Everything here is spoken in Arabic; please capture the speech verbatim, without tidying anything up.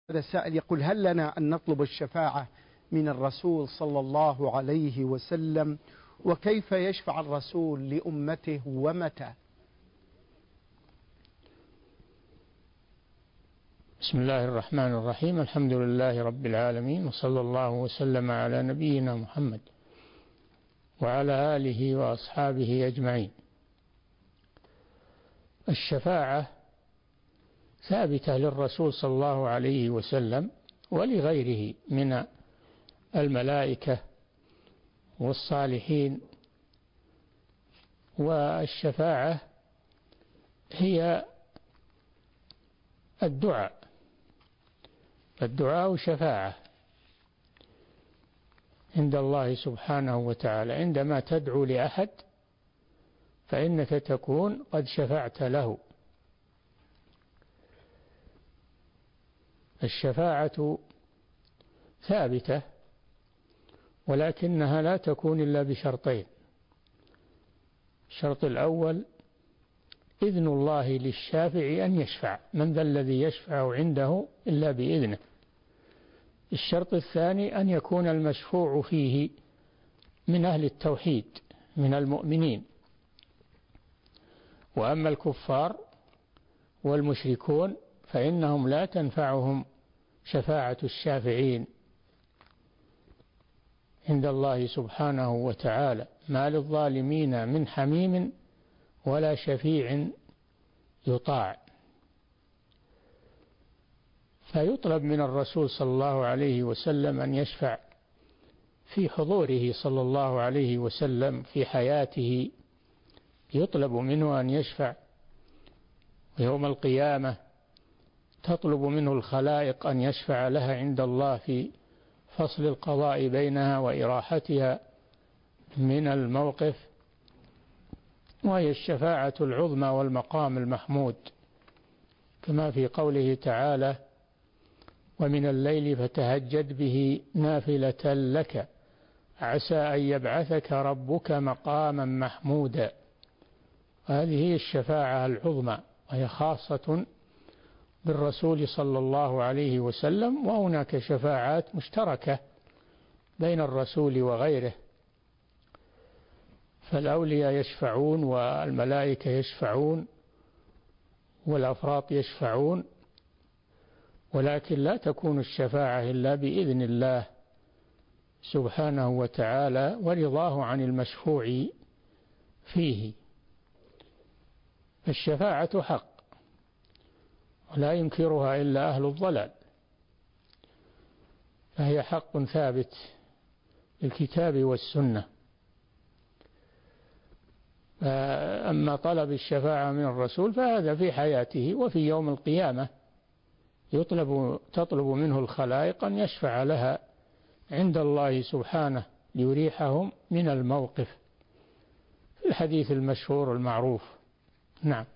هذا السائل يقول: هل لنا أن نطلب الشفاعة من الرسول صلى الله عليه وسلم؟ وكيف يشفع الرسول لأمته ومتى؟ بسم الله الرحمن الرحيم. الحمد لله رب العالمين، وصلى الله وسلم على نبينا محمد وعلى آله وأصحابه أجمعين. الشفاعة ثابتة للرسول صلى الله عليه وسلم ولغيره من الملائكة والصالحين. والشفاعة هي الدعاء، الدعاء شفاعة عند الله سبحانه وتعالى. عندما تدعو لأحد فإنك تكون قد شفعت له. الشفاعة ثابتة، ولكنها لا تكون إلا بشرطين. الشرط الأول إذن الله للشافع أن يشفع، من ذا الذي يشفع عنده إلا بإذنه. الشرط الثاني أن يكون المشفوع فيه من أهل التوحيد من المؤمنين. وأما الكفار والمشركون فإنهم لا تنفعهم شفاعة الشافعين عند الله سبحانه وتعالى. ما للظالمين من حميم ولا شفيع يطاع. فيطلب من الرسول صلى الله عليه وسلم أن يشفع في حضوره صلى الله عليه وسلم في حياته، يطلب منه أن يشفع. ويوم القيامة تطلب منه الخلائق أن يشفع لها عند الله في فصل القضاء بينها وإراحتها من الموقف، وهي الشفاعة العظمى والمقام المحمود، كما في قوله تعالى: ومن الليل فتهجد به نافلة لك عسى أن يبعثك ربك مقاما محمودا. هذه هي الشفاعة العظمى، وهي خاصة بالرسول صلى الله عليه وسلم. وهناك شفاعات مشتركة بين الرسول وغيره، فالأولياء يشفعون والملائكة يشفعون والأفراط يشفعون، ولكن لا تكون الشفاعة إلا بإذن الله سبحانه وتعالى ورضاه عن المشفوع فيه. الشفاعة حق ولا ينكرها إلا أهل الضلال، فهي حق ثابت بالكتاب والسنة. أما طلب الشفاعة من الرسول فهذا في حياته، وفي يوم القيامة يطلب تطلب منه الخلائق أن يشفع لها عند الله سبحانه ليريحهم من الموقف، في الحديث المشهور المعروف. نعم.